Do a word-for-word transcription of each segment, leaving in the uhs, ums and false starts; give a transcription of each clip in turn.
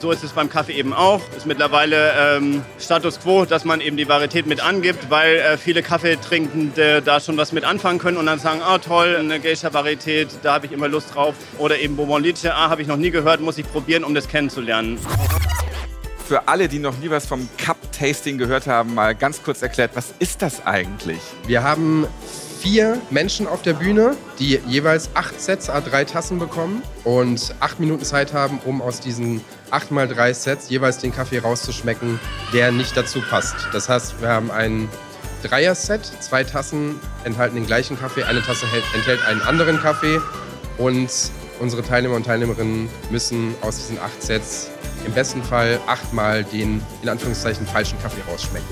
So ist es beim Kaffee eben auch. Ist mittlerweile ähm, Status quo, dass man eben die Varietät mit angibt, weil äh, viele Kaffeetrinkende da schon was mit anfangen können und dann sagen, ah toll, eine Geisha-Varietät, da habe ich immer Lust drauf. Oder eben Bourbon Lice, ah, habe ich noch nie gehört, muss ich probieren, um das kennenzulernen. Für alle, die noch nie was vom Cup-Tasting gehört haben, mal ganz kurz erklärt, was ist das eigentlich? Wir haben vier Menschen auf der Bühne, die jeweils acht Sets, à drei Tassen bekommen und acht Minuten Zeit haben, um aus diesen acht mal drei Sets jeweils den Kaffee rauszuschmecken, der nicht dazu passt. Das heißt, wir haben ein Dreier-Set, zwei Tassen enthalten den gleichen Kaffee, eine Tasse enthält einen anderen Kaffee und unsere Teilnehmer und Teilnehmerinnen müssen aus diesen acht Sets im besten Fall achtmal den, in Anführungszeichen, falschen Kaffee rausschmecken.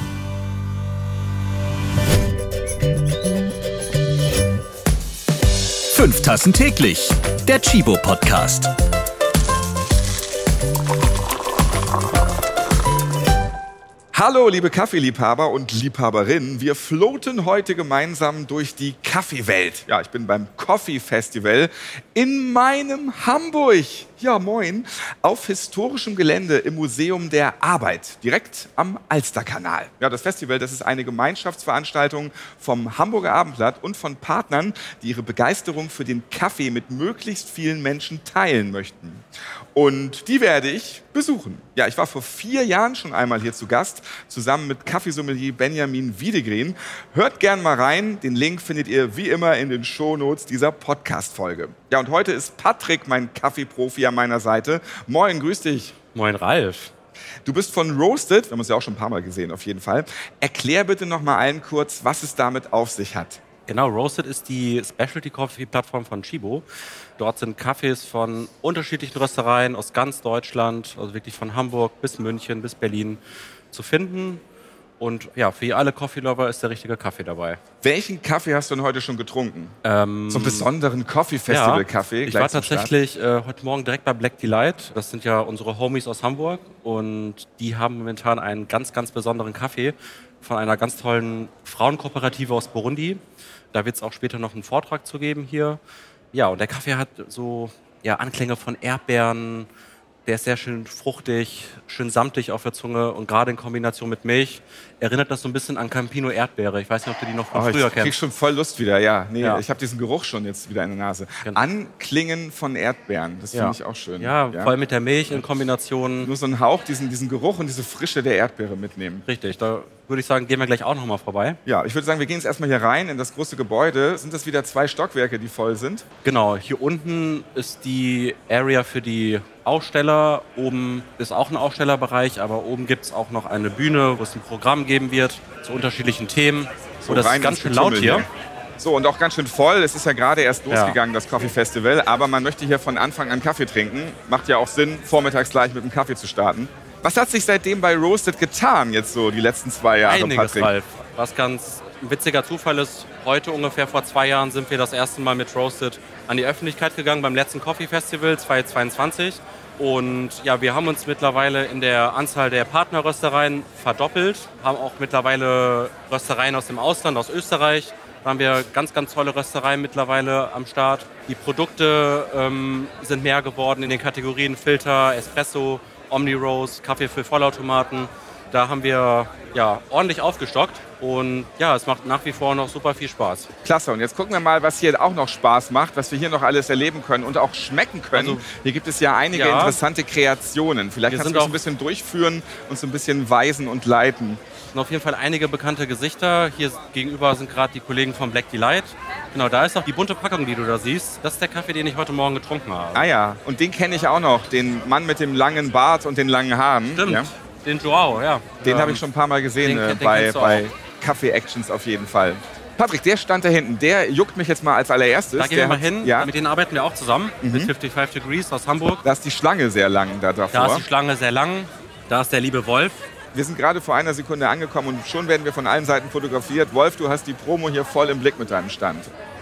Fünf Tassen täglich, der Chibo-Podcast. Hallo, liebe Kaffeeliebhaber und Liebhaberinnen. Wir floaten heute gemeinsam durch die Kaffeewelt. Ja, ich bin beim Coffee Festival in meinem Hamburg. Ja, moin. Auf historischem Gelände im Museum der Arbeit, direkt am Alsterkanal. Ja, das Festival, das ist eine Gemeinschaftsveranstaltung vom Hamburger Abendblatt und von Partnern, die ihre Begeisterung für den Kaffee mit möglichst vielen Menschen teilen möchten. Und die werde ich besuchen. Ja, ich war vor vier Jahren schon einmal hier zu Gast, zusammen mit Kaffeesommelier Benjamin Wiedegren. Hört gern mal rein. Den Link findet ihr wie immer in den Shownotes dieser Podcast-Folge. Ja, und heute ist Patrick, mein Kaffeeprofi, an meiner Seite. Moin, grüß dich. Moin, Ralf. Du bist von Roasted, wir haben uns ja auch schon ein paar Mal gesehen auf jeden Fall. Erklär bitte noch mal allen kurz, was es damit auf sich hat. Genau, Roasted ist die Specialty-Coffee-Plattform von Chibo. Dort sind Kaffees von unterschiedlichen Röstereien aus ganz Deutschland, also wirklich von Hamburg bis München bis Berlin zu finden. Und ja, für alle Coffee-Lover ist der richtige Kaffee dabei. Welchen Kaffee hast du denn heute schon getrunken? Ähm, so einen besonderen Coffee-Festival-Kaffee? Ja, ich war tatsächlich äh, heute Morgen direkt bei Black Delight. Das sind ja unsere Homies aus Hamburg. Und die haben momentan einen ganz, ganz besonderen Kaffee von einer ganz tollen Frauenkooperative aus Burundi. Da wird es auch später noch einen Vortrag zu geben hier. Ja, und der Kaffee hat so ja, Anklänge von Erdbeeren. Der ist sehr schön fruchtig, schön samtig auf der Zunge und gerade in Kombination mit Milch erinnert das so ein bisschen an Campino Erdbeere. Ich weiß nicht, ob du die noch von oh, früher ich kennst. Ich krieg schon voll Lust wieder, ja. Nee, ja. Ich habe diesen Geruch schon jetzt wieder in der Nase. Genau. Anklingen von Erdbeeren, das ja. finde ich auch schön. Ja, ja, vor allem mit der Milch in Kombination. Nur so einen Hauch, diesen, diesen Geruch und diese Frische der Erdbeere mitnehmen. Richtig, da würde ich sagen, gehen wir gleich auch noch mal vorbei. Ja, ich würde sagen, wir gehen jetzt erstmal hier rein in das große Gebäude. Sind das wieder zwei Stockwerke, die voll sind? Genau, hier unten ist die Area für die Aussteller. Oben ist auch ein Ausstellerbereich, aber oben gibt es auch noch eine Bühne, wo es ein Programm geben wird zu unterschiedlichen Themen. So, und das ist ganz schön laut hier. So, und auch ganz schön voll. Es ist ja gerade erst losgegangen, ja. Das Coffee Festival. Aber man möchte hier von Anfang an Kaffee trinken. Macht ja auch Sinn, vormittags gleich mit dem Kaffee zu starten. Was hat sich seitdem bei Roasted getan, jetzt so die letzten zwei Jahre, Einiges, Patrick? Ralf. Was ganz ein witziger Zufall ist, heute ungefähr vor zwei Jahren sind wir das erste Mal mit Roasted an die Öffentlichkeit gegangen beim letzten Coffee Festival zweitausendzweiundzwanzig. Und ja, wir haben uns mittlerweile in der Anzahl der Partnerröstereien verdoppelt, haben auch mittlerweile Röstereien aus dem Ausland, aus Österreich. Da haben wir ganz, ganz tolle Röstereien mittlerweile am Start. Die Produkte ähm, sind mehr geworden in den Kategorien Filter, Espresso, Omni-Roast, Kaffee für Vollautomaten. Da haben wir ja, ordentlich aufgestockt und ja, es macht nach wie vor noch super viel Spaß. Klasse, und jetzt gucken wir mal, was hier auch noch Spaß macht, was wir hier noch alles erleben können und auch schmecken können. Also, hier gibt es ja einige ja, interessante Kreationen. Vielleicht kannst du uns ein bisschen durchführen und so ein bisschen weisen und leiten. Es sind auf jeden Fall einige bekannte Gesichter. Hier gegenüber sind gerade die Kollegen von Black Delight. Genau, da ist auch die bunte Packung, die du da siehst. Das ist der Kaffee, den ich heute Morgen getrunken habe. Ah ja, und den kenne ich auch noch, den Mann mit dem langen Bart und den langen Haaren. Stimmt, ja. Den Joao, ja. Den ähm, habe ich schon ein paar Mal gesehen den, äh, den bei, bei Kaffee-Actions auf jeden Fall. Patrick, der stand da hinten, der juckt mich jetzt mal als allererstes. Da gehen der wir mal hat, hin, ja. mit denen arbeiten wir auch zusammen, mhm. mit fifty-five Degrees aus Hamburg. Da ist die Schlange sehr lang da davor. Da ist die Schlange sehr lang, da ist der liebe Wolf. Wir sind gerade vor einer Sekunde angekommen und schon werden wir von allen Seiten fotografiert. Wolf, du hast die Promo hier voll im Blick mit deinem Stand.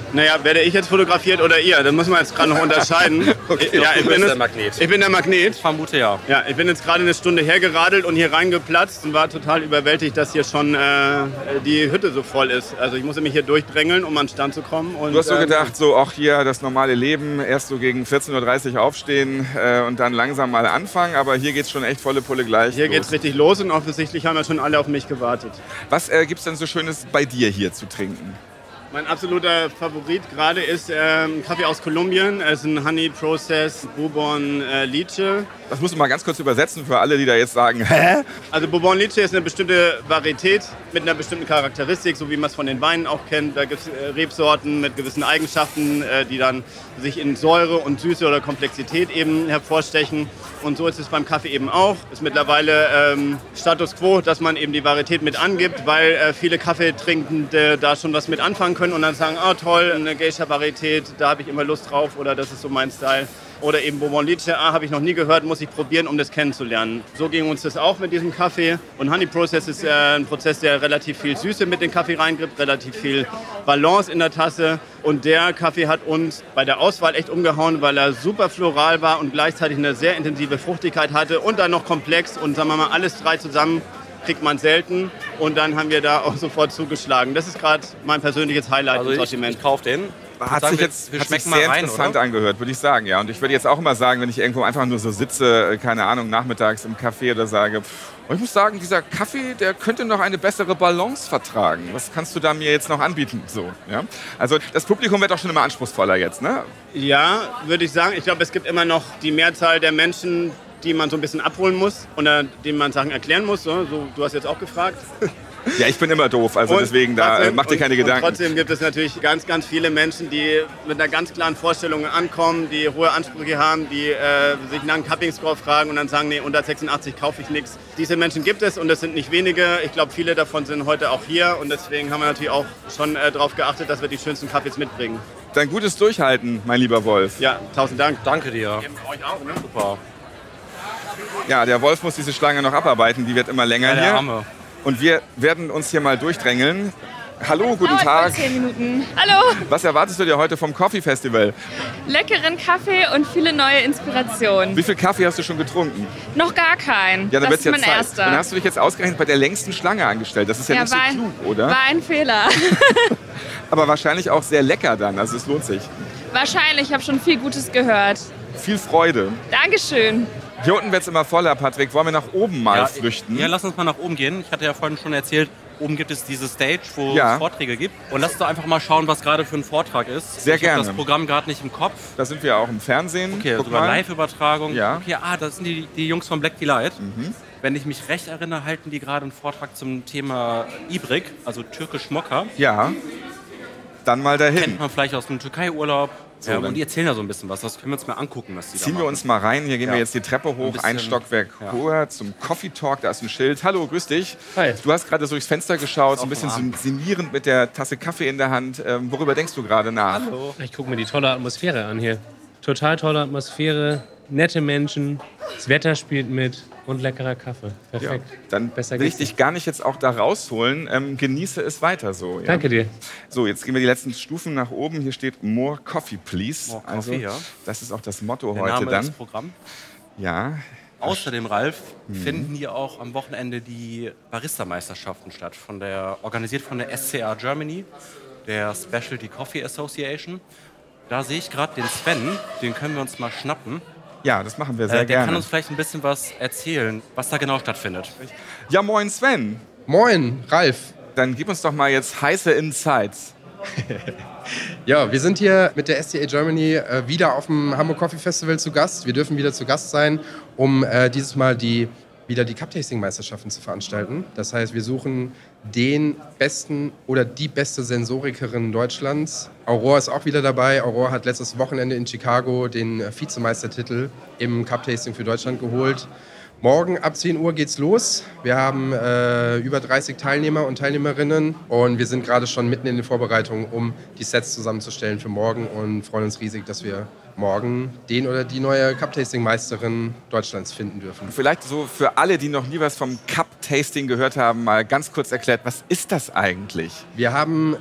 Naja, werde ich jetzt fotografiert oder ihr? Das muss man jetzt gerade noch unterscheiden. Okay, ja, du ich bist bin der es, Magnet. Ich bin der Magnet. Ich vermute ja. Ja, ich bin jetzt gerade eine Stunde hergeradelt und hier reingeplatzt und war total überwältigt, dass hier schon äh, die Hütte so voll ist. Also ich musste mich hier durchdrängeln, um an den Stand zu kommen. Und, Du hast so ähm, gedacht, so auch hier das normale Leben, erst so gegen vierzehn Uhr dreißig aufstehen äh, und dann langsam mal anfangen, aber hier geht's schon echt volle Pulle gleich Hier los. geht's richtig los und offensichtlich haben ja schon alle auf mich gewartet. Was äh, gibt's denn so Schönes bei dir hier zu trinken? Mein absoluter Favorit gerade ist ähm, Kaffee aus Kolumbien. Es ist ein Honey Process Bourbon äh, Liche. Das musst du mal ganz kurz übersetzen für alle, die da jetzt sagen, hä? Also Bourbon Liche ist eine bestimmte Varietät mit einer bestimmten Charakteristik, so wie man es von den Weinen auch kennt. Da gibt es äh, Rebsorten mit gewissen Eigenschaften, äh, die dann sich in Säure und Süße oder Komplexität eben hervorstechen. Und so ist es beim Kaffee eben auch. Ist mittlerweile ähm, Status Quo, dass man eben die Varietät mit angibt, weil äh, viele Kaffeetrinkende da schon was mit anfangen können und dann sagen, oh toll, eine Geisha-Varietät, da habe ich immer Lust drauf oder das ist so mein Style. Oder eben Bourbon Liche, ah, habe ich noch nie gehört, muss ich probieren, um das kennenzulernen. So ging uns das auch mit diesem Kaffee. Und Honey Process ist äh, ein Prozess, der relativ viel Süße mit dem Kaffee reingibt, relativ viel Balance in der Tasse. Und der Kaffee hat uns bei der Auswahl echt umgehauen, weil er super floral war und gleichzeitig eine sehr intensive Fruchtigkeit hatte und dann noch komplex. Und sagen wir mal, alles drei zusammen kriegt man selten. Und dann haben wir da auch sofort zugeschlagen. Das ist gerade mein persönliches Highlight Also im ich, Sortiment. ich kaufe den. Hat Sagen sich wir- jetzt wir hat sich schmecken sehr mal rein, interessant oder? angehört, würde ich sagen, ja. Und ich würde jetzt auch immer sagen, wenn ich irgendwo einfach nur so sitze, äh, keine Ahnung, nachmittags im Café oder sage, pff, oh, ich muss sagen, dieser Kaffee, der könnte noch eine bessere Balance vertragen. Was kannst du da mir jetzt noch anbieten? So, ja? Also das Publikum wird auch schon immer anspruchsvoller jetzt, ne? Ja, würde ich sagen. Ich glaube, es gibt immer noch die Mehrzahl der Menschen, die man so ein bisschen abholen muss oder denen man Sachen erklären muss. So, so, du hast jetzt auch gefragt. Ja, ich bin immer doof, also Und deswegen, da äh, trotzdem- mach dir keine und, Gedanken. Und trotzdem gibt es natürlich ganz, ganz viele Menschen, die mit einer ganz klaren Vorstellung ankommen, die hohe Ansprüche haben, die äh, sich nach einem Cupping-Score fragen und dann sagen, nee, unter sechsundachtzig kaufe ich nichts. Diese Menschen gibt es und es sind nicht wenige. Ich glaube, viele davon sind heute auch hier und deswegen haben wir natürlich auch schon äh, darauf geachtet, dass wir die schönsten Kaffees mitbringen. Dein gutes Durchhalten, mein lieber Wolf. Ja, tausend Dank. Danke dir. Euch auch, ne? Super. Ja, der Wolf muss diese Schlange noch abarbeiten, die wird immer länger Ja, der hier. Arme. Und wir werden uns hier mal durchdrängeln. Hallo, guten Dauert Tag. nur zehn Minuten. Hallo, Was erwartest du dir heute vom Coffee Festival? leckeren Kaffee und viele neue Inspirationen. Wie viel Kaffee hast du schon getrunken? Noch gar keinen. Ja, dann das wird's ist jetzt mein Zeit. erster. Dann hast du dich jetzt ausgerechnet bei der längsten Schlange angestellt. Das ist ja, ja, nicht so war, klug, ein, oder? war ein Fehler. Aber wahrscheinlich auch sehr lecker dann. Also es lohnt sich. Wahrscheinlich, ich habe schon viel Gutes gehört. Viel Freude. Dankeschön. Hier unten wird es immer voller, Patrick. Wollen wir nach oben mal Ja, flüchten? ja, lass uns mal nach oben gehen. Ich hatte ja vorhin schon erzählt, oben gibt es diese Stage, wo Ja. es Vorträge gibt. Und lass uns doch einfach mal schauen, was gerade für ein Vortrag ist. Sehr ich gerne. Ich habe das Programm gerade nicht im Kopf. Da sind wir auch im Fernsehen. Okay, Guck sogar mal. Live-Übertragung. Ja. Okay, ah, das sind die, die Jungs von Black Delight. Mhm. Wenn ich mich recht erinnere, halten die gerade einen Vortrag zum Thema Ibrik, also türkisch Mokka. Ja. Dann mal dahin. Kennt man vielleicht aus dem Türkei-Urlaub. So, ähm, dann- und die erzählen da so ein bisschen was. Das können wir uns mal angucken, was die Ziehen da wir machen. uns mal rein. Hier gehen Ja. wir jetzt die Treppe hoch, Ein ein, bisschen- Stockwerk ja. höher zum Coffee Talk. Da ist ein Schild. Hallo, grüß dich. Hi. Du hast gerade so durchs Fenster geschaut, so ein bisschen Auf dem sinnierend mit der Tasse Kaffee in der Hand. Ähm, worüber denkst du gerade nach? Ich gucke mir die tolle Atmosphäre an hier. Total tolle Atmosphäre, nette Menschen, das Wetter spielt mit und leckerer Kaffee. Ja, Perfekt. dann Besser will ich geht's dich gar nicht jetzt auch da rausholen. Ähm, genieße es weiter so. Ja? Danke dir. So, jetzt gehen wir die letzten Stufen nach oben. Hier steht More Coffee, please. More also, Coffee, ja. das ist auch das Motto Der heute Name dann. des Programms. Ja, Außerdem, Ralf, Mhm. finden hier auch am Wochenende die Barista-Meisterschaften statt, von der, organisiert von der S C A Germany, der Specialty Coffee Association. Da sehe ich gerade den Sven, den können wir uns mal schnappen. ja, das machen wir sehr Äh, der gerne. kann uns vielleicht ein bisschen was erzählen, was da genau stattfindet. Ja, moin Sven. Moin, Ralf. Dann gib uns doch mal jetzt heiße Insights. Ja, wir sind hier mit der S T A Germany äh, wieder auf dem Hamburg Coffee Festival zu Gast. Wir dürfen wieder zu Gast sein, um äh, dieses Mal die, wieder die Cup-Tasting-Meisterschaften zu veranstalten. Das heißt, wir suchen den besten oder die beste Sensorikerin Deutschlands. Aurora ist auch wieder dabei. Aurora hat letztes Wochenende in Chicago den äh, Vizemeistertitel im Cup-Tasting für Deutschland geholt. Morgen ab zehn Uhr geht's los. Wir haben äh, über dreißig Teilnehmer und Teilnehmerinnen und wir sind gerade schon mitten in den Vorbereitungen, um die Sets zusammenzustellen für morgen und freuen uns riesig, dass wir morgen den oder die neue Cup-Tasting-Meisterin Deutschlands finden dürfen. Vielleicht so für alle, die noch nie was vom Cup-Tasting gehört haben, mal ganz kurz erklärt, was ist das eigentlich? Wir haben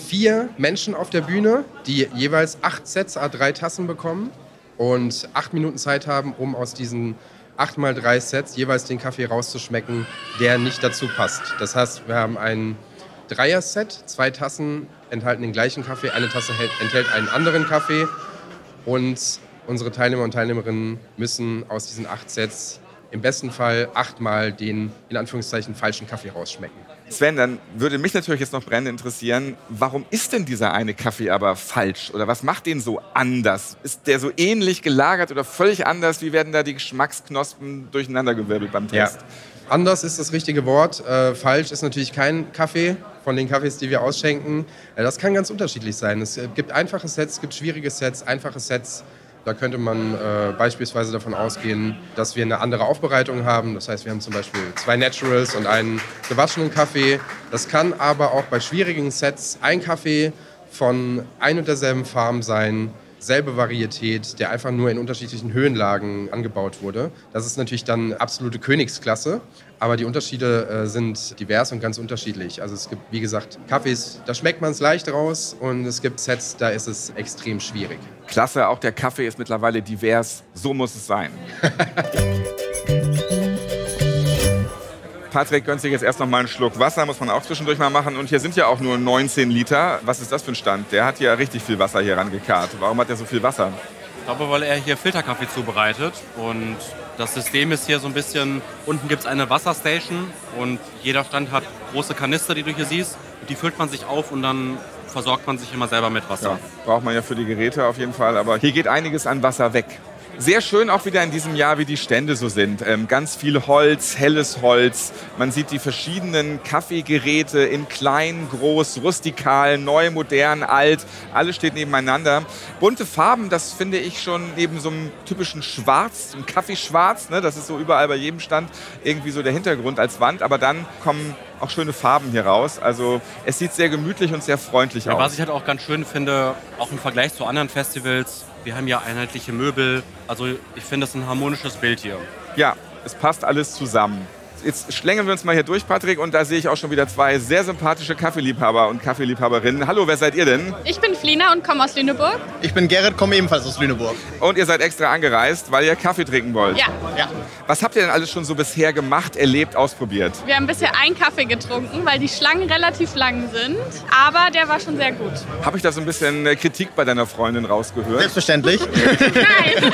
vier Menschen auf der Bühne, die jeweils acht Sets à drei Tassen bekommen und acht Minuten Zeit haben, um aus diesen acht mal drei Sets jeweils den Kaffee rauszuschmecken, der nicht dazu passt. Das heißt, wir haben ein Dreier-Set, zwei Tassen enthalten den gleichen Kaffee, eine Tasse enthält einen anderen Kaffee und unsere Teilnehmer und Teilnehmerinnen müssen aus diesen acht Sets im besten Fall achtmal den, in Anführungszeichen, falschen Kaffee rausschmecken. Sven, dann würde mich natürlich jetzt noch brennend interessieren, warum ist denn dieser eine Kaffee aber falsch? Oder was macht den so anders? Ist der so ähnlich gelagert oder völlig anders? Wie werden da die Geschmacksknospen durcheinandergewirbelt beim Test? Ja. Anders ist das richtige Wort. Äh, falsch ist natürlich kein Kaffee von den Kaffees, die wir ausschenken. Äh, das kann ganz unterschiedlich sein. Es äh, gibt einfache Sets, es gibt schwierige Sets, einfache Sets. Da könnte man äh, beispielsweise davon ausgehen, dass wir eine andere Aufbereitung haben. Das heißt, wir haben zum Beispiel zwei Naturals und einen gewaschenen Kaffee. Das kann aber auch bei schwierigen Sets ein Kaffee von ein und derselben Farm sein, selbe Varietät, der einfach nur in unterschiedlichen Höhenlagen angebaut wurde. Das ist natürlich dann absolute Königsklasse, aber die Unterschiede äh, sind divers und ganz unterschiedlich. Also es gibt, wie gesagt, Kaffees, da schmeckt man es leicht raus und es gibt Sets, da ist es extrem schwierig. Klasse, auch der Kaffee ist mittlerweile divers, so muss es sein. Patrick gönnt sich jetzt erst noch mal einen Schluck Wasser, muss man auch zwischendurch mal machen. Und hier sind ja auch nur neunzehn Liter. Was ist das für ein Stand? Der hat ja richtig viel Wasser hier rangekarrt. Warum hat er so viel Wasser? Ich glaube, weil er hier Filterkaffee zubereitet. Und das System ist hier so ein bisschen, unten gibt es eine Wasserstation und jeder Stand hat große Kanister, die du hier siehst. Die füllt man sich auf und dann versorgt man sich immer selber mit Wasser. Ja, braucht man ja für die Geräte auf jeden Fall. Aber hier geht einiges an Wasser weg. Sehr schön auch wieder in diesem Jahr, wie die Stände so sind. Ähm, ganz viel Holz, helles Holz. Man sieht die verschiedenen Kaffeegeräte in klein, groß, rustikal, neu, modern, alt. Alles steht nebeneinander. Bunte Farben, das finde ich schon neben so einem typischen Schwarz, einem Kaffeeschwarz. Ne? Das ist so überall bei jedem Stand irgendwie so der Hintergrund als Wand. Aber dann kommen auch schöne Farben hier raus. Also es sieht sehr gemütlich und sehr freundlich ja, aus. Was ich halt auch ganz schön finde, auch im Vergleich zu anderen Festivals, wir haben ja einheitliche Möbel. Also ich finde, das ist ein harmonisches Bild hier. Ja, es passt alles zusammen. Jetzt schlängeln wir uns mal hier durch, Patrick, und da sehe ich auch schon wieder zwei sehr sympathische Kaffeeliebhaber und Kaffeeliebhaberinnen. Hallo, wer seid ihr denn? Ich bin Flina und komme aus Lüneburg. Ich bin Gerrit, komme ebenfalls aus Lüneburg. Und ihr seid extra angereist, weil ihr Kaffee trinken wollt? Ja. Ja. Was habt ihr denn alles schon so bisher gemacht, erlebt, ausprobiert? Wir haben bisher einen Kaffee getrunken, weil die Schlangen relativ lang sind. Aber der war schon sehr gut. Habe ich da so ein bisschen Kritik bei deiner Freundin rausgehört? Selbstverständlich. Nein.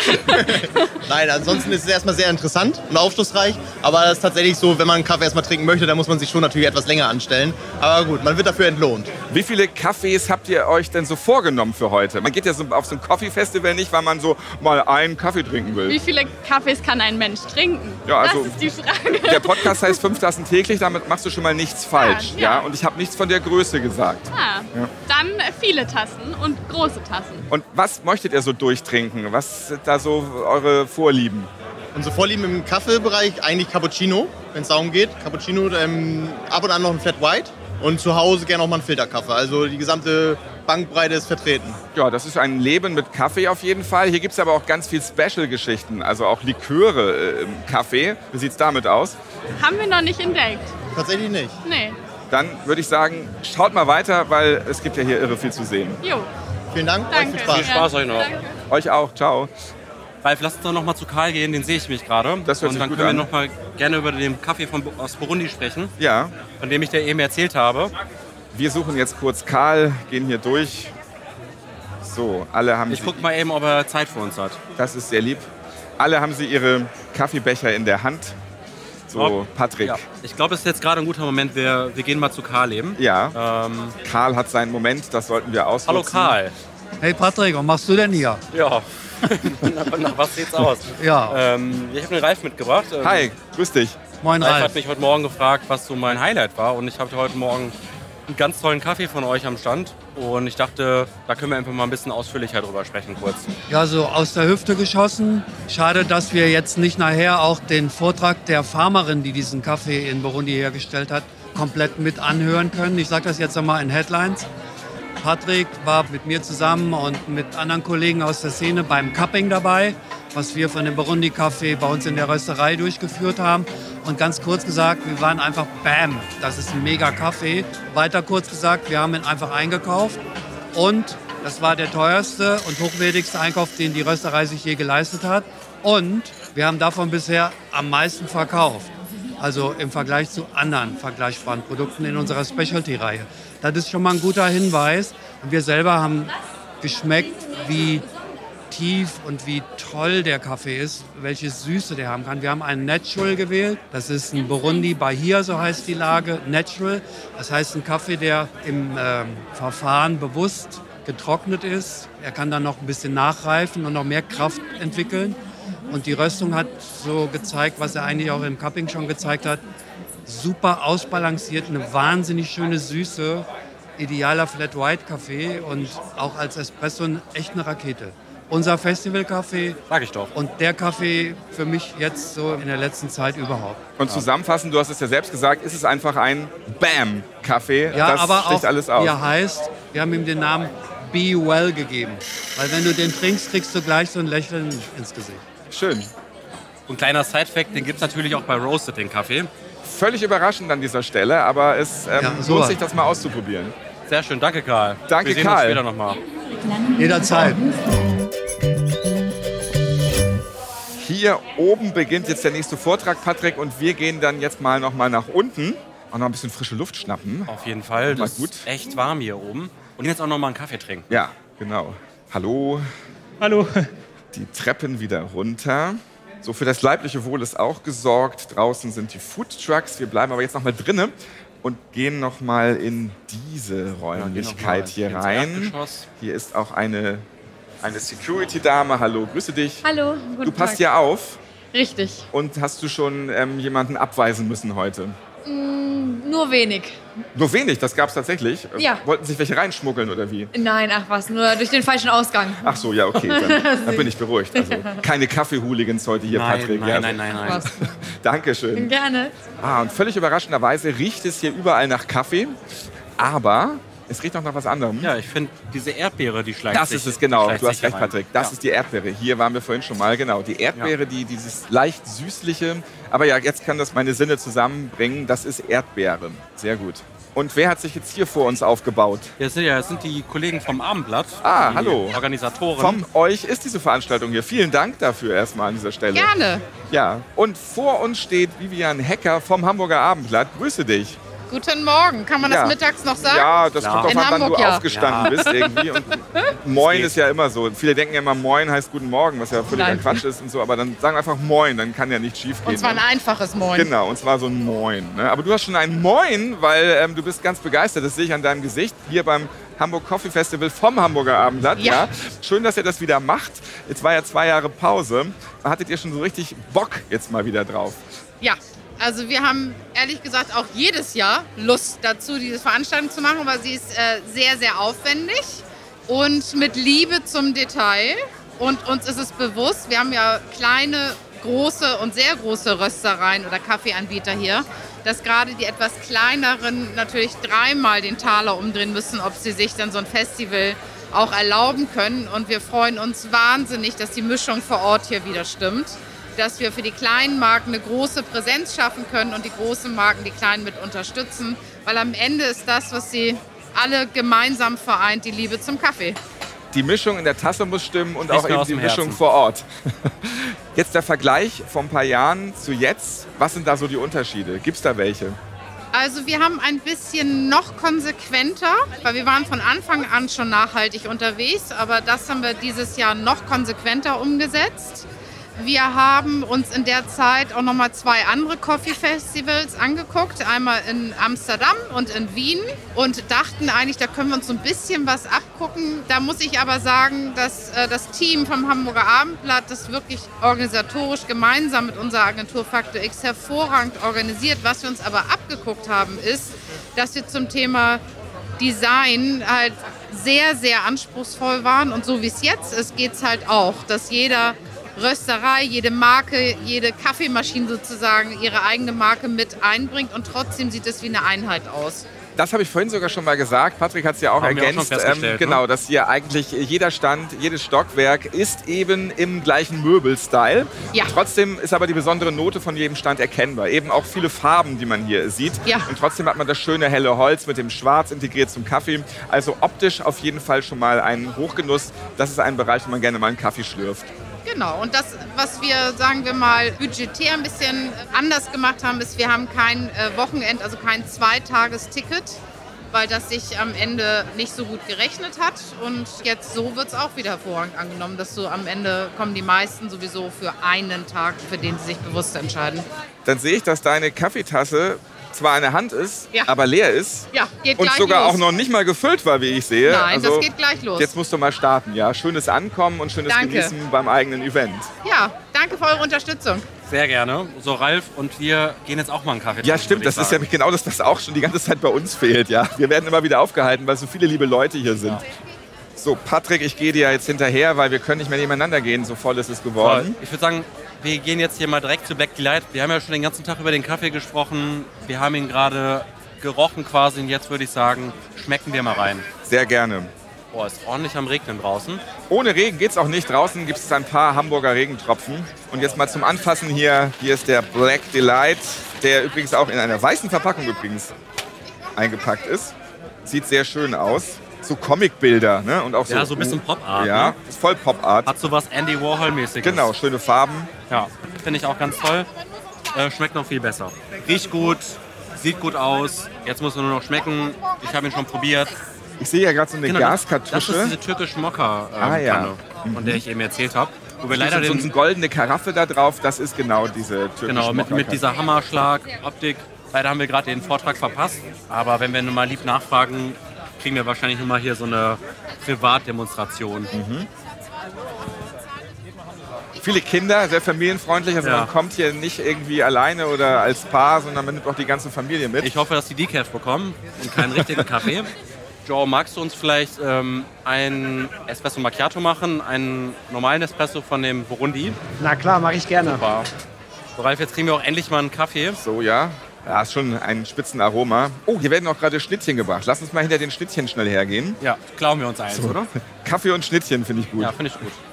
Nein, ansonsten ist es erstmal sehr interessant und aufschlussreich. Aber es ist tatsächlich so, wenn man einen Kaffee erstmal trinken möchte, dann muss man sich schon natürlich etwas länger anstellen. Aber gut, man wird dafür entlohnt. Wie viele Kaffees habt ihr euch denn so vorgenommen für heute? Man geht ja so auf so ein Coffee-Festival nicht, weil man so mal einen Kaffee trinken will. Wie viele Kaffees kann ein Mensch trinken? Ja, also, das ist die Frage. Der Podcast heißt fünf Tassen täglich, damit machst du schon mal nichts falsch. Ja, ja. Ja? Und ich habe nichts von der Größe gesagt. Ah, Ja. Dann viele Tassen und große Tassen. Und was möchtet ihr so durchtrinken? Was sind da so eure Vorlieben? Unsere Vorlieben im Kaffeebereich eigentlich Cappuccino, wenn es darum geht. Cappuccino, ähm, ab und an noch ein Flat White und zu Hause gerne auch mal einen Filterkaffee. Also die gesamte Bandbreite ist vertreten. Ja, das ist ein Leben mit Kaffee auf jeden Fall. Hier gibt es aber auch ganz viel Special-Geschichten, also auch Liköre äh, im Kaffee. Wie sieht es damit aus? Haben wir noch nicht entdeckt. Tatsächlich nicht. Nee. Dann würde ich sagen, schaut mal weiter, weil es gibt ja hier irre viel zu sehen. Jo. Vielen Dank, Danke. euch viel Spaß. Viel Spaß euch noch. Danke. Euch auch, ciao. Ralf, lass uns doch noch mal zu Karl gehen, den sehe ich mich gerade. Das hört Und sich dann gut können an. wir noch mal gerne über den Kaffee von, aus Burundi sprechen, Ja, von dem ich dir eben erzählt habe. wir suchen jetzt kurz Karl, gehen hier durch. So, alle haben Ich sie, guck mal eben, ob er Zeit für uns hat. das ist sehr lieb. Alle haben sie ihre Kaffeebecher in der Hand. So, Patrick. Ja. Ich glaube, es ist jetzt gerade ein guter Moment. Wir, wir gehen mal zu Karl eben. Ja, Ähm, Karl hat seinen Moment, das sollten wir ausnutzen. hallo Karl. Hey Patrick, was machst du denn hier? Ja. nach, nach was sieht's aus? Ja, Ähm, ich habe den Ralf mitgebracht. Ähm, Hi, grüß dich. moin Ralf Ralf. hat mich heute Morgen gefragt, was so mein Highlight war. Und ich hatte heute Morgen einen ganz tollen Kaffee von euch am Stand. Und ich dachte, da können wir einfach mal ein bisschen ausführlicher drüber sprechen kurz. Ja, so aus der Hüfte geschossen. Schade, dass wir jetzt nicht nachher auch den Vortrag der Farmerin, die diesen Kaffee in Burundi hergestellt hat, komplett mit anhören können. Ich sage das jetzt einmal in Headlines. Patrick war mit mir zusammen und mit anderen Kollegen aus der Szene beim Cupping dabei, was wir von dem Burundi-Kaffee bei uns in der Rösterei durchgeführt haben. Und ganz kurz gesagt, wir waren einfach Bam, das ist ein mega Kaffee. Weiter kurz gesagt, wir haben ihn einfach eingekauft und das war der teuerste und hochwertigste Einkauf, den die Rösterei sich je geleistet hat. Und wir haben davon bisher am meisten verkauft. Also im Vergleich zu anderen vergleichbaren Produkten in unserer Specialty-Reihe. Das ist schon mal ein guter Hinweis. Und wir selber haben geschmeckt, wie tief und wie toll der Kaffee ist, welche Süße der haben kann. Wir haben einen Natural gewählt. Das ist ein Burundi Bahia, so heißt die Lage. Natural. Das heißt ein Kaffee, der im äh, Verfahren bewusst getrocknet ist. Er kann dann noch ein bisschen nachreifen und noch mehr Kraft entwickeln. Und die Röstung hat so gezeigt, was er eigentlich auch im Cupping schon gezeigt hat. Super ausbalanciert, eine wahnsinnig schöne Süße. Idealer Flat White Kaffee und auch als Espresso echt eine Rakete. Unser Festival-Kaffee. Sag ich doch. Und der Kaffee für mich jetzt so in der letzten Zeit überhaupt. Und zusammenfassend, du hast es ja selbst gesagt, ist es einfach ein Bam-Kaffee. Ja, das aber sticht auch, alles aus. wie er heißt, wir haben ihm den Namen Be Well gegeben. Weil wenn du den trinkst, kriegst du gleich so ein Lächeln ins Gesicht. Schön. Und kleiner Side-Fact, den gibt es natürlich auch bei Roasted, den Kaffee. Völlig überraschend an dieser Stelle, aber es ähm, Ja, so lohnt was. sich, das mal auszuprobieren. Sehr schön, danke Karl. Danke, Wir sehen Karl. uns später nochmal. Jederzeit. Hier oben beginnt jetzt der nächste Vortrag, Patrick, und wir gehen dann jetzt mal noch mal nach unten und noch ein bisschen frische Luft schnappen. Auf jeden Fall, Mal das gut. ist echt warm hier oben. Und jetzt auch noch mal einen Kaffee trinken. Ja, genau. Hallo. Hallo. Die Treppen wieder runter. So, für das leibliche Wohl ist auch gesorgt. Draußen sind die Foodtrucks. Wir bleiben aber jetzt noch mal drinnen und gehen noch mal in diese Räumlichkeit hier ins rein. Erdgeschoss. Hier ist auch eine, eine Security-Dame. Hallo, grüße dich. Hallo, guten Du passt Tag. hier auf. Richtig. Und hast du schon ähm, jemanden abweisen müssen heute? Mm, nur wenig. Nur wenig, das gab es tatsächlich. Ja. Wollten sich welche reinschmuggeln oder wie? Nein, ach was, nur durch den falschen Ausgang. Ach so, ja, okay, dann, dann bin ich beruhigt. Also keine Kaffee-Hooligans heute hier, Nein, Patrick. nein, ja, nein, nein, nein. Was? Dankeschön. Gerne. Ah, und völlig überraschenderweise riecht es hier überall nach Kaffee, aber es riecht noch nach was anderem. Ja, ich finde diese Erdbeere, die schleicht Das sich. ist es, genau. die schleicht Du hast sich hier recht, rein. Patrick. Das Ja. ist die Erdbeere. Hier waren wir vorhin schon mal, genau. Die Erdbeere, Ja. die dieses leicht süßliche, aber ja, jetzt kann das meine Sinne zusammenbringen. Das ist Erdbeere. Sehr gut. Und wer hat sich jetzt hier vor uns aufgebaut? Ja, das sind, ja, das sind die Kollegen vom Abendblatt. Ah, die hallo. Organisatoren. Von euch ist diese Veranstaltung hier. Vielen Dank dafür erstmal an dieser Stelle. Gerne. Ja, und vor uns steht Vivian Hecker vom Hamburger Abendblatt. Grüße dich. Guten Morgen. Kann man das Ja. mittags noch sagen? Ja, das Klar. kommt In drauf an, wann Hamburg, du ja. aufgestanden Ja. bist irgendwie. Und Moin ist ja immer so. Viele denken ja immer, Moin heißt Guten Morgen, was ja völliger Nein. Quatsch ist und so. Aber dann sagen wir einfach Moin, dann kann ja nicht schief gehen. Und zwar ein einfaches Moin. Genau, und zwar so ein Moin. Ne? Aber du hast schon ein Moin, weil ähm, du bist ganz begeistert. Das sehe ich an deinem Gesicht. Hier beim Hamburg Coffee Festival vom Hamburger Abendblatt. Ja. Schön, dass ihr das wieder macht. Jetzt war ja zwei Jahre Pause. Hattet ihr schon so richtig Bock jetzt mal wieder drauf? Ja, also wir haben ehrlich gesagt auch jedes Jahr Lust dazu, diese Veranstaltung zu machen, weil sie ist äh, sehr, sehr aufwendig und mit Liebe zum Detail. Und uns ist es bewusst, wir haben ja kleine, große und sehr große Röstereien oder Kaffeeanbieter hier, dass gerade die etwas kleineren natürlich dreimal den Taler umdrehen müssen, ob sie sich dann so ein Festival auch erlauben können. Und wir freuen uns wahnsinnig, dass die Mischung vor Ort hier wieder stimmt, dass wir für die kleinen Marken eine große Präsenz schaffen können und die großen Marken die kleinen mit unterstützen, weil am Ende ist das, was sie alle gemeinsam vereint, die Liebe zum Kaffee. Die Mischung in der Tasse muss stimmen und Spricht auch mir eben aus die dem Mischung Herzen. vor Ort. Jetzt der Vergleich von ein paar Jahren zu jetzt. Was sind da so die Unterschiede? Gibt es da welche? Also wir haben ein bisschen noch konsequenter, weil wir waren von Anfang an schon nachhaltig unterwegs, aber das haben wir dieses Jahr noch konsequenter umgesetzt. Wir haben uns in der Zeit auch noch mal zwei andere Coffee-Festivals angeguckt, einmal in Amsterdam und in Wien und dachten eigentlich, da können wir uns so ein bisschen was abgucken. Da muss ich aber sagen, dass äh, das Team vom Hamburger Abendblatt das wirklich organisatorisch gemeinsam mit unserer Agentur Faktor X hervorragend organisiert. Was wir uns aber abgeguckt haben, ist, dass wir zum Thema Design halt sehr, sehr anspruchsvoll waren und so wie es jetzt ist, geht es halt auch, dass jeder Rösterei, jede Marke, jede Kaffeemaschine sozusagen ihre eigene Marke mit einbringt und trotzdem sieht es wie eine Einheit aus. Das habe ich vorhin sogar schon mal gesagt. Patrick hat es ja auch Haben wir auch ergänzt. schon festgestellt, ähm, genau, ne? dass hier eigentlich jeder Stand, jedes Stockwerk ist eben im gleichen Möbelstyle. Ja. Trotzdem ist aber die besondere Note von jedem Stand erkennbar. Eben auch viele Farben, die man hier sieht. Ja. Und trotzdem hat man das schöne helle Holz mit dem Schwarz integriert zum Kaffee. Also optisch auf jeden Fall schon mal ein Hochgenuss. Das ist ein Bereich, wo man gerne mal einen Kaffee schlürft. Genau, und das, was wir, sagen wir mal, budgetär ein bisschen anders gemacht haben, ist, wir haben kein äh, Wochenend, also kein Zweitagesticket, weil das sich am Ende nicht so gut gerechnet hat. Und jetzt so wird es auch wieder hervorragend angenommen, dass so am Ende kommen die meisten sowieso für einen Tag, für den sie sich bewusst entscheiden. Dann sehe ich, dass deine Kaffeetasse zwar in der Hand ist, Ja. aber leer ist. Ja, geht Und gleich sogar los. auch noch nicht mal gefüllt war, wie ich sehe. Nein, also, das geht gleich los. Jetzt musst du mal starten, ja. Schönes Ankommen und schönes Danke. Genießen beim eigenen Event. Ja, danke für eure Unterstützung. Sehr gerne. So, Ralf und wir gehen jetzt auch mal einen Kaffee Ja, trinken, stimmt. würde ich Das ist ja sagen. genau das, was auch schon die ganze Zeit bei uns fehlt. Ja. Wir werden immer wieder aufgehalten, weil so viele liebe Leute hier sind. So, Patrick, ich gehe dir jetzt hinterher, weil wir können nicht mehr nebeneinander gehen. So voll ist es geworden. Ich würde sagen, wir gehen jetzt hier mal direkt zu Black Delight. Wir haben ja schon den ganzen Tag über den Kaffee gesprochen. Wir haben ihn gerade gerochen quasi und jetzt würde ich sagen, schmecken wir mal rein. Sehr gerne. Boah, ist ordentlich am Regnen draußen. Ohne Regen geht's auch nicht. Draußen gibt es ein paar Hamburger Regentropfen. Und jetzt mal zum Anfassen hier. Hier ist der Black Delight, der übrigens auch in einer weißen Verpackung übrigens eingepackt ist. Sieht sehr schön aus. So Comicbilder, ne? Und auch so, Ja, so ein bisschen Pop-Art, Ja, ne? ist voll Pop-Art. Hat so was Andy Warhol-mäßiges. Genau, schöne Farben. Ja, finde ich auch ganz toll. Äh, schmeckt noch viel besser. Riecht gut, sieht gut aus. Jetzt muss er nur noch schmecken. Ich habe ihn schon probiert. Ich sehe ja gerade so eine Genau, das- Gaskartusche. Das ist diese türkische Mokka-Kanne, Ah, ja. von der ich eben erzählt habe. Wo wir Leider leider so den, eine goldene Karaffe da drauf, das ist genau diese türkische genau, mit, mit Mokka-Kanne. dieser Hammerschlag-Optik. Leider haben wir gerade den Vortrag verpasst. Aber wenn wir nun mal lieb nachfragen, kriegen wir wahrscheinlich nur mal hier so eine Privatdemonstration. Mhm. Viele Kinder, sehr familienfreundlich. Also Ja. man kommt hier nicht irgendwie alleine oder als Paar, sondern man nimmt auch die ganze Familie mit. Ich hoffe, dass die Decaf bekommen und keinen richtigen Kaffee. Joe, magst du uns vielleicht ähm, einen Espresso Macchiato machen, einen normalen Espresso von dem Burundi? Na klar, mache ich gerne. Super. So, Ralf, jetzt kriegen wir auch endlich mal einen Kaffee. So, ja. Ja, ist schon ein Spitzenaroma. Oh, hier werden auch gerade Schnittchen gebracht. Lass uns mal hinter den Schnittchen schnell hergehen. Ja, klauen wir uns eins, So. oder? Kaffee und Schnittchen finde ich gut. Ja, finde ich gut.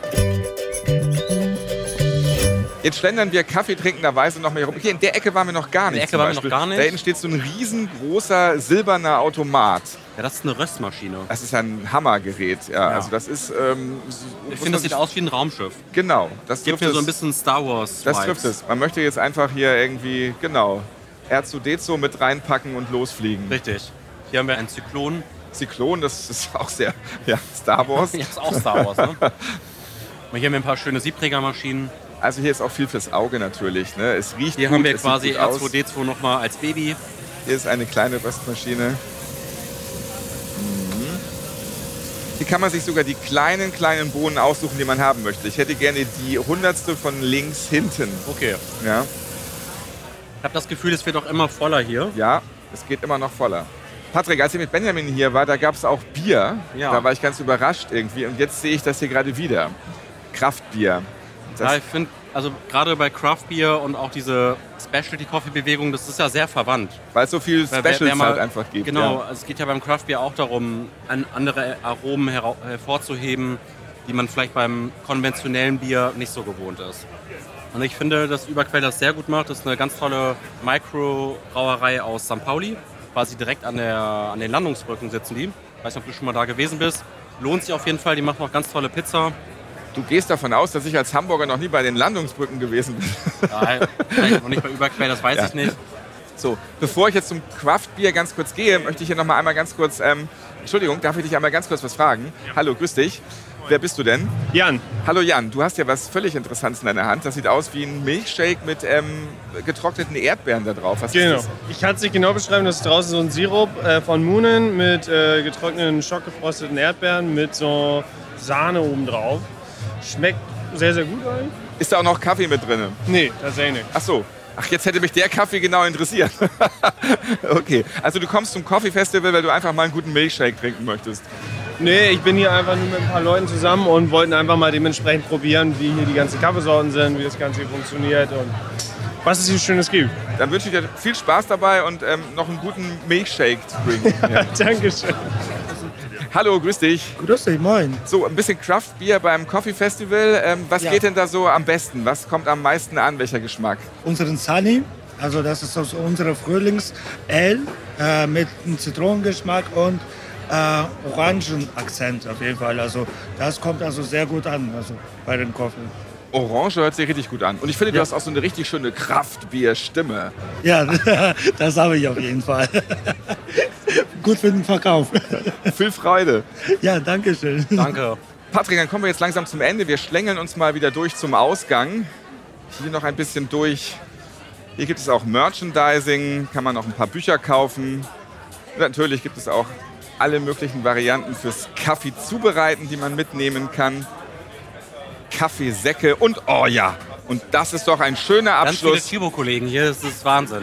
Jetzt schlendern wir kaffeetrinkenderweise noch mehr rum. Hier in der Ecke waren wir noch gar nicht. In der Ecke zum waren wir noch Beispiel. gar nicht. Da hinten steht so ein riesengroßer silberner Automat. Ja, das ist eine Röstmaschine. Das ist ein Hammergerät. Ja, Ja. also das ist. Ähm, Ich finde, das sieht aus wie ein Raumschiff. Genau, das Gibt trifft mir so es. ein bisschen Star Wars. Das trifft es. Man möchte jetzt einfach hier irgendwie, genau, R zwei D zwei mit reinpacken und losfliegen. Richtig. Hier haben wir einen Zyklon. Zyklon, das ist auch sehr, ja, Star Wars. Ja, ist auch Star Wars, ne? Und hier haben wir ein paar schöne Siebträgermaschinen. Also hier ist auch viel fürs Auge natürlich. Ne? Es riecht Hier gut, haben wir es sieht quasi gut R aus. zwei D zwei nochmal als Baby. Hier ist eine kleine Röstmaschine. Mhm. Hier kann man sich sogar die kleinen, kleinen Bohnen aussuchen, die man haben möchte. Ich hätte gerne die hundertste von links hinten. Okay. Ja, Ich habe das Gefühl, es wird auch immer voller hier. ja, es geht immer noch voller. Patrick, als ich mit Benjamin hier war, da gab es auch Bier. Ja. Da war ich ganz überrascht irgendwie. Und jetzt sehe ich das hier gerade wieder. Kraftbier. Das Ja, ich finde, also gerade bei Craft Beer und auch diese Specialty-Coffee-Bewegung, das ist ja sehr verwandt. Weil es so viel Wer- wer- Specials wer mal- halt einfach gibt. Genau, Ja. also es geht ja beim Craft Beer auch darum, an andere Aromen hera- hervorzuheben, die man vielleicht beim konventionellen Bier nicht so gewohnt ist. Und ich finde, dass Überquell das sehr gut macht. Das ist eine ganz tolle Micro-Brauerei aus Sankt Pauli. Quasi direkt an, der, an den Landungsbrücken sitzen die. Ich weiß nicht, ob du schon mal da gewesen bist. Lohnt sich auf jeden Fall. Die machen auch ganz tolle Pizza. Du gehst davon aus, dass ich als Hamburger noch nie bei den Landungsbrücken gewesen bin. Ja, vielleicht noch nicht bei Überquell, das weiß Ja. ich nicht. So, bevor ich jetzt zum Craft-Bier ganz kurz gehe, möchte ich hier noch mal einmal ganz kurz, ähm, Entschuldigung, darf ich dich einmal ganz kurz was fragen? Hallo, grüß dich. Wer bist du denn? Jan. Hallo Jan, du hast ja was völlig Interessantes in deiner Hand. Das sieht aus wie ein Milchshake mit ähm, getrockneten Erdbeeren da drauf. Was Genau. ist das? Ich kann es nicht genau beschreiben. Das ist draußen so ein Sirup äh, von Moonen mit äh, getrockneten, schockgefrosteten Erdbeeren mit so Sahne oben drauf. Schmeckt sehr, sehr gut eigentlich. Ist da auch noch Kaffee mit drin? Nee, tatsächlich nicht. Ach so. Ach, jetzt hätte mich der Kaffee genau interessiert. Okay, also du kommst zum Coffee Festival, weil du einfach mal einen guten Milchshake trinken möchtest. Nee, ich bin hier einfach nur mit ein paar Leuten zusammen und wollten einfach mal dementsprechend probieren, wie hier die ganzen Kaffeesorten sind, wie das Ganze hier funktioniert. Und was es hier Schönes gibt. Dann wünsche ich dir viel Spaß dabei und ähm, noch einen guten Milkshake zu trinken. Ja, Dankeschön. Hallo, grüß dich. Grüß dich, moin. So, ein bisschen Craft Beer beim Coffee Festival. Ähm, was Ja. geht denn da so am besten? Was kommt am meisten an? Welcher Geschmack? Unseren Sunny, also das ist also unsere Frühlings-Ale äh, mit einem Zitronengeschmack und äh, Orangenakzent auf jeden Fall. Also das kommt also sehr gut an, also bei dem Kaffee. Orange hört sich richtig gut an. Und ich finde, du Ja. hast auch so eine richtig schöne Kraftbier-Stimme. Ja, das habe ich auf jeden Fall. Gut für den Verkauf. Viel Freude. Ja, danke schön. Danke. Patrick, dann kommen wir jetzt langsam zum Ende. Wir schlängeln uns mal wieder durch zum Ausgang. Hier noch ein bisschen durch. Hier gibt es auch Merchandising, kann man noch ein paar Bücher kaufen. Und natürlich gibt es auch alle möglichen Varianten fürs Kaffee zubereiten, die man mitnehmen kann. Kaffeesäcke und oh ja, und das ist doch ein schöner Ganz viele Abschluss. Chibo-Kollegen hier, das ist Wahnsinn.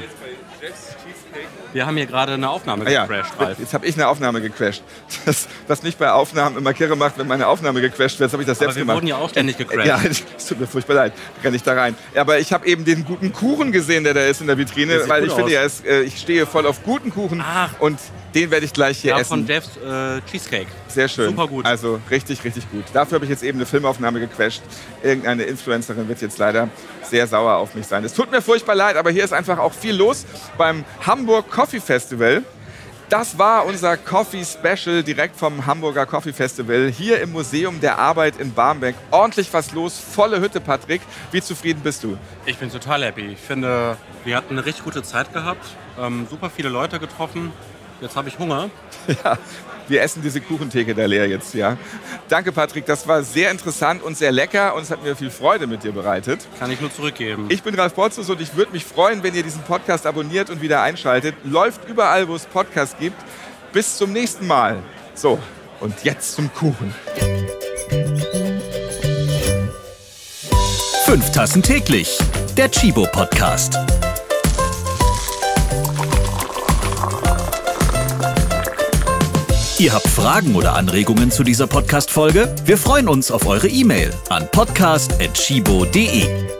Wir haben hier gerade eine Aufnahme Ah ja, gecrashed, Ralf. jetzt habe ich eine Aufnahme gecrashed. Das, was mich bei Aufnahmen immer kirre macht, wenn meine Aufnahme gecrashed wird, habe ich das Aber selbst wir gemacht. wurden ja auch ständig gecrashed. Ja, es tut mir furchtbar leid. Renne ich da rein. Ja, aber ich habe eben den guten Kuchen gesehen, der da ist in der Vitrine, Der sieht weil gut ich finde aus. ja, es, äh, ich stehe voll auf guten Kuchen und den werde ich gleich hier Ja, essen. von Jeffs äh, Cheesecake. Sehr schön. Super gut. Also richtig, richtig gut. Dafür habe ich jetzt eben eine Filmaufnahme gecrashed. Irgendeine Influencerin wird jetzt leider sehr sauer auf mich sein. Es tut mir furchtbar leid, aber hier ist einfach auch viel los beim Hamburg Coffee Festival. Das war unser Coffee Special direkt vom Hamburger Coffee Festival hier im Museum der Arbeit in Barmbek. Ordentlich was los, volle Hütte, Patrick. Wie zufrieden bist du? Ich bin total happy. Ich finde, wir hatten eine richtig gute Zeit gehabt. Ähm, super viele Leute getroffen. Jetzt habe ich Hunger. Ja, wir essen diese Kuchentheke da leer jetzt, ja. Danke, Patrick. Das war sehr interessant und sehr lecker und es hat mir viel Freude mit dir bereitet. Kann ich nur zurückgeben. Ich bin Ralf Potzus und ich würde mich freuen, wenn ihr diesen Podcast abonniert und wieder einschaltet. Läuft überall, wo es Podcasts gibt. Bis zum nächsten Mal. So, und jetzt zum Kuchen. Fünf Tassen täglich. Der Chibo Podcast. Ihr habt Fragen oder Anregungen zu dieser Podcast-Folge? Wir freuen uns auf eure E-Mail an podcast at chibo punkt de.